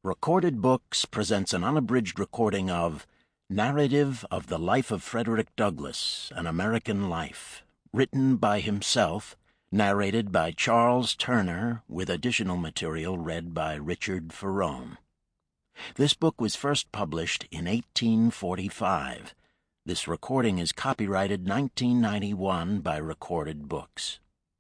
Recorded Books presents an unabridged recording of Narrative of the Life of Frederick Douglass, An American Life, written by himself, narrated by Charles Turner, with additional material read by Richard Ferrone. This book was first published in 1845. This recording is copyrighted 1991 by Recorded Books.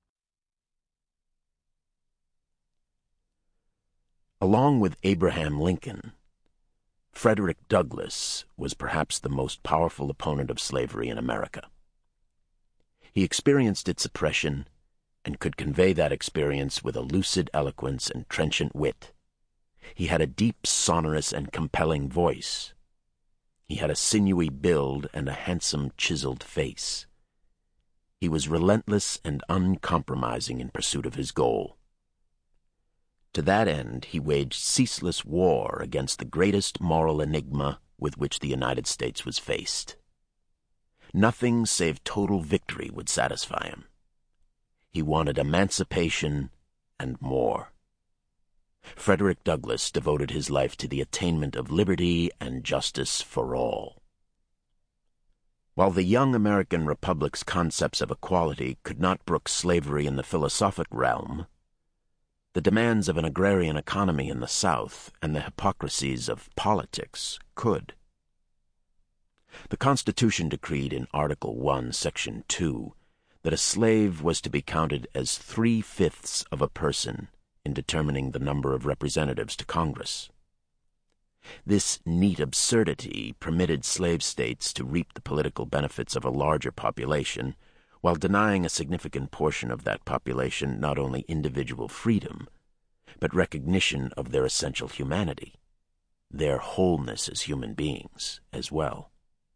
Along with Abraham Lincoln, Frederick Douglass was perhaps the most powerful opponent of slavery in America. He experienced its oppression and could convey that experience with a lucid eloquence and trenchant wit. He had a deep, sonorous, and compelling voice. He had a sinewy build and a handsome, chiseled face. He was relentless and uncompromising in pursuit of his goal. To that end, he waged ceaseless war against the greatest moral enigma with which the United States was faced. Nothing save total victory would satisfy him. He wanted emancipation and more. Frederick Douglass devoted his life to the attainment of liberty and justice for all. While the young American Republic's concepts of equality could not brook slavery in the philosophic realm, the demands of an agrarian economy in the South and the hypocrisies of politics could. The Constitution decreed in Article 1, Section 2, that a slave was to be counted as 3/5 of a person in determining the number of representatives to Congress. This neat absurdity permitted slave states to reap the political benefits of a larger population, while denying a significant portion of that population not only individual freedom, but recognition of their essential humanity, their wholeness as human beings as well.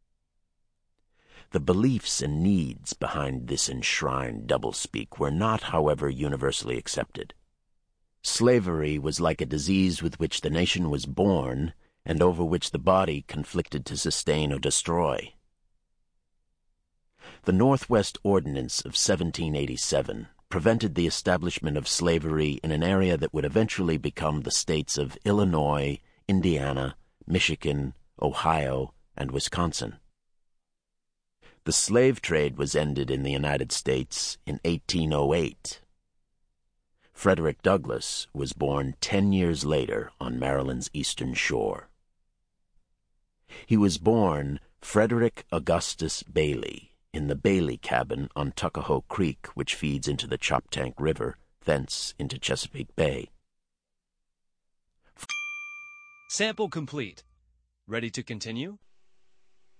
The beliefs and needs behind this enshrined doublespeak were not, however, universally accepted. Slavery was like a disease with which the nation was born and over which the body conflicted to sustain or destroy. The Northwest Ordinance of 1787 prevented the establishment of slavery in an area that would eventually become the states of Illinois, Indiana, Michigan, Ohio, and Wisconsin. The slave trade was ended in the United States in 1808. Frederick Douglass was born 10 years later on Maryland's eastern shore. He was born Frederick Augustus Bailey in the Bailey cabin on Tuckahoe Creek, which feeds into the Choptank River, thence into Chesapeake Bay. Sample complete. Ready to continue?